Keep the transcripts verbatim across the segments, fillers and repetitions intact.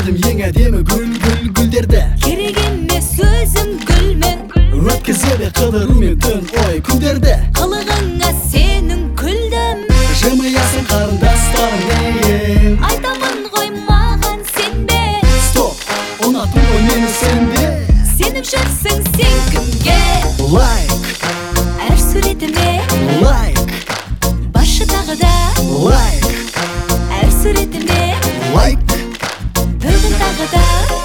Сағым ең әдемі гүл гүл гүлдерді. Керек емес өзім гүлмін, Өткізеді қыдырумен түн ой күндерді. қылығыңа сенің күлдім. Жымиясың қарындастарың неге? Айтамын ғой маған сенбе. Стоп, ұнаттың ғой мені сенбе. Сеніп жүрсің сен кімге? Лайк, Әр суретіме лайк, басшы тағы да. лайк, Әр суретіме лайк. бүгін тағы да.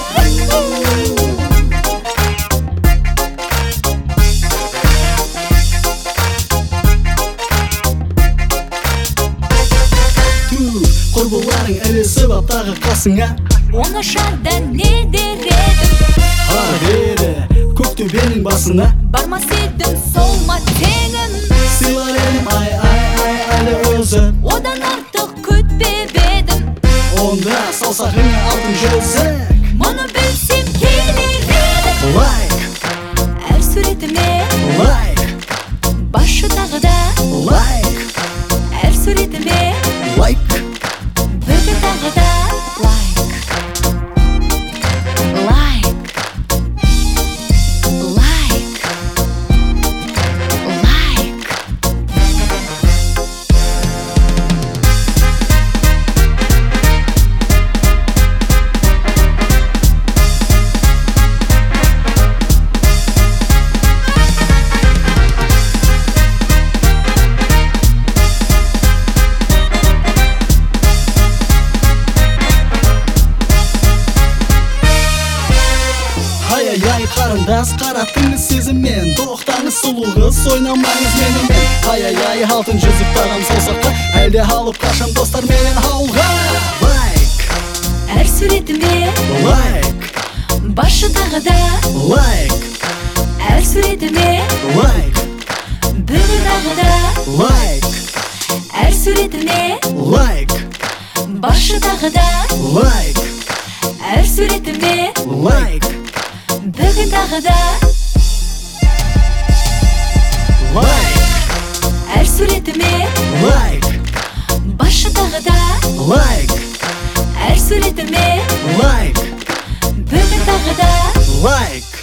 Құрбыларың ілесіп ап тағы қасыңа. Оңашада не дер едім? Ар деді көктөбенің басына. Бармас едім сол ма теңім? Сыйлар едім ай ай ай әлі өзі. Одан артық күтпеп едім. Онда саусағыңа алтын жүзік. Мұны білсем келер едім. Лайк, Әр суретіме лайк, басшы тағы да. лайк, Әр суретіме лайк. бүгін тағы да. Лайк, лайк, лайк, лайк. Ай-ай-ай қарындас қараттыңыз сезіммен. Тоқтаңыз сұлу қыз ойнамаңыз менімен. Ай-ай-ай алтын жүзік тағам саусаққа. Әлде алып қашам достар менен ауылға. Лайк, Әр суретіме лайк, басшы тағы да. лайк, Әр суретіме лайк, бүгін тағы да. лайк, Әр суретіме лайк, басшы тағы да. лайк, Әр суретіме лайк, бүгін тағы да. лайк, Әр суретіме лайк, басшы тағы да. лайк, Әр суретіме лайк, бүгін тағы да. лайк.